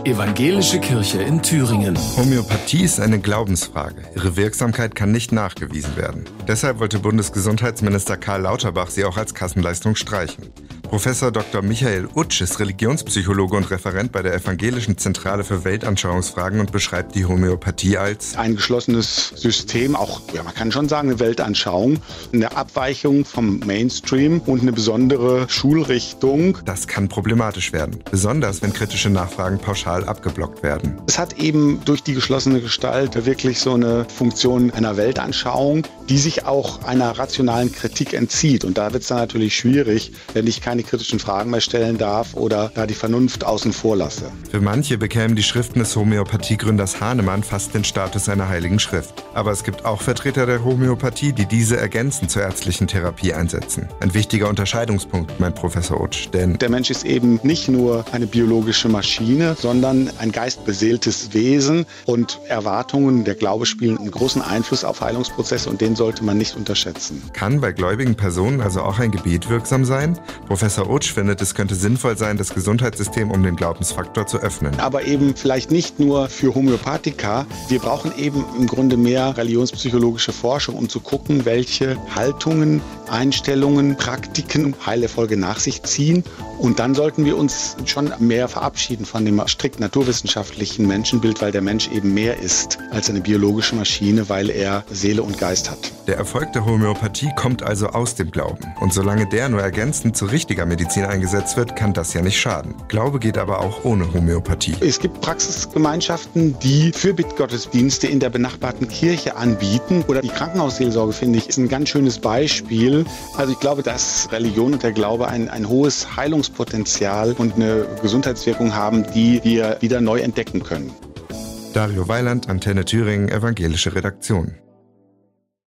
Evangelische Kirche in Thüringen. Homöopathie ist eine Glaubensfrage. Ihre Wirksamkeit kann nicht nachgewiesen werden. Deshalb wollte Bundesgesundheitsminister Karl Lauterbach sie auch als Kassenleistung streichen. Professor Dr. Michael Utsch ist Religionspsychologe und Referent bei der Evangelischen Zentrale für Weltanschauungsfragen und beschreibt die Homöopathie als ein geschlossenes System, auch, man kann schon sagen, eine Weltanschauung, eine Abweichung vom Mainstream und eine besondere Schulrichtung. Das kann problematisch werden, besonders wenn kritische Nachfragen pauschal abgeblockt werden. Es hat eben durch die geschlossene Gestalt wirklich so eine Funktion einer Weltanschauung, die sich auch einer rationalen Kritik entzieht. Und da wird es dann natürlich schwierig, wenn ich keine kritischen Fragen mehr stellen darf oder da die Vernunft außen vor lasse. Für manche bekämen die Schriften des Homöopathiegründers Hahnemann fast den Status einer heiligen Schrift. Aber es gibt auch Vertreter der Homöopathie, die diese ergänzend zur ärztlichen Therapie einsetzen. Ein wichtiger Unterscheidungspunkt, meint Professor Utsch, denn der Mensch ist eben nicht nur eine biologische Maschine, sondern ein geistbeseeltes Wesen und Erwartungen, der Glaube spielen einen großen Einfluss auf Heilungsprozesse und den sollte man nicht unterschätzen. Kann bei gläubigen Personen also auch ein Gebet wirksam sein? Professor Utsch findet, es könnte sinnvoll sein, das Gesundheitssystem um den Glaubensfaktor zu öffnen. Aber eben vielleicht nicht nur für Homöopathika. Wir brauchen eben im Grunde mehr religionspsychologische Forschung, um zu gucken, welche Haltungen, Einstellungen, Praktiken Heilerfolge nach sich ziehen. Und dann sollten wir uns schon mehr verabschieden von dem strikt naturwissenschaftlichen Menschenbild, weil der Mensch eben mehr ist als eine biologische Maschine, weil er Seele und Geist hat. Der Erfolg der Homöopathie kommt also aus dem Glauben. Und solange der nur ergänzend zu richtiger Medizin eingesetzt wird, kann das ja nicht schaden. Glaube geht aber auch ohne Homöopathie. Es gibt Praxisgemeinschaften, die Fürbittgottesdienste in der benachbarten Kirche anbieten. Oder die Krankenhausseelsorge, finde ich, ist ein ganz schönes Beispiel. Also ich glaube, dass Religion und der Glaube ein hohes Heilungspotenzial und eine Gesundheitswirkung haben, die wir wieder neu entdecken können. Dario Weiland, Antenne Thüringen, Evangelische Redaktion.